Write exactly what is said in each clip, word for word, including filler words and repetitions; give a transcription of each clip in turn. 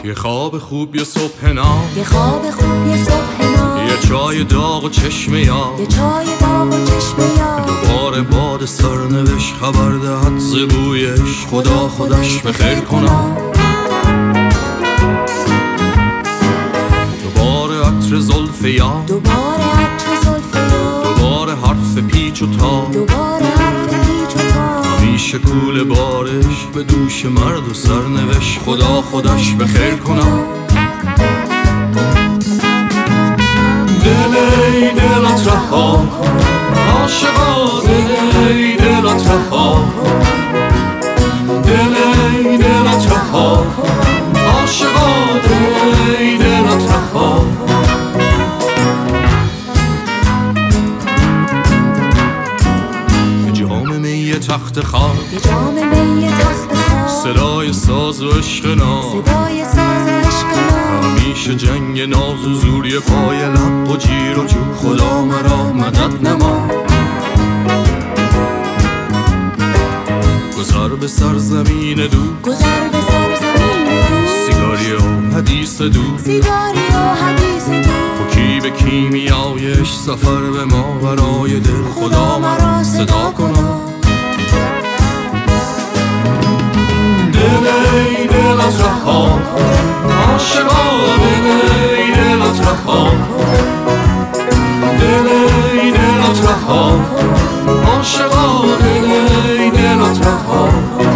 یه خواب خوب یه صبح نام، یه خواب خوب یه صبح نام، یه چای داغ و چشم یار، یه چای داغ و چشم یار، دوباره باد سرنوشت خبر دهد ز بویش، خدا خودش به خیر کنم. دوباره عطر زلف یار، دوباره عطر زلف یار، دوباره حرف پیچ و تاب، دوباره حرف پیچ و تاب، همیشه کوله بارش به دوش مرد و سرنوشت، خدا خودش به خیر کنم. دل ای دلت رها کن عاشقا، دل ای دلت رها کن، دل ای دلت رها کن عاشقا، دل ای دلت رها کن. یه جام می تخت خواب، یه جام می تخت خواب، صدای ساز و عشق ناز، صدای ساز و عشق ناز، همیشه جنگ ناز و زوری پای لب و جیر و جو، خدا مرا مدد نما. گذر به سرزمین دو، گذر به سرزمین دو، سیگاری و حدیث دو، سیگاری و حدیث دو، حکی به کیمیایش سفر به ماورای دل، خدا مرا صدا کنم. دل ای دلت رها کن عاشقا، دل ای دلت رها کن، دل ای دلت رها کن عاشقا، دل ای دلت رها کن.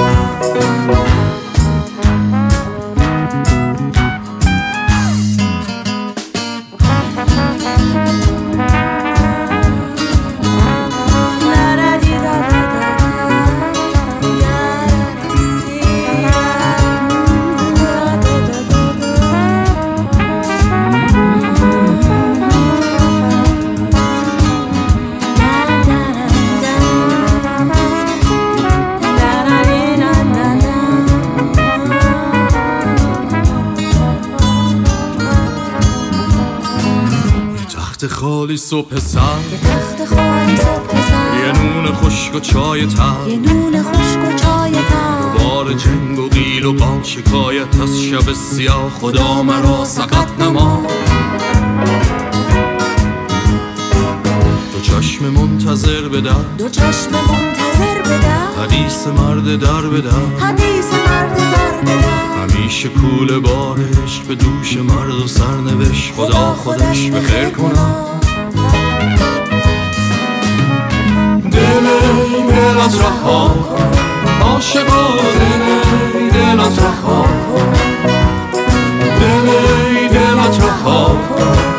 تخت خالی صبح سر، یه تخت خالی صبح سر، یه نون خشک و چای تر، یه نون خشک و چای تر، دوباره جنگ و قیل و قال، شکایت از شب سیاه، خدا مرا سقط نما. دو چشم منتظر به در، دو چشم منتظر به در، حدیث مرد در به در، حدیث مرد در به در، همیشه کوله بارش به دوش مرد و سرنوشت، خدا خودش به خیر کنم. دل ای دلت رها کن عاشقا، دل ای دلت رها کن، دل ای دلت رها کن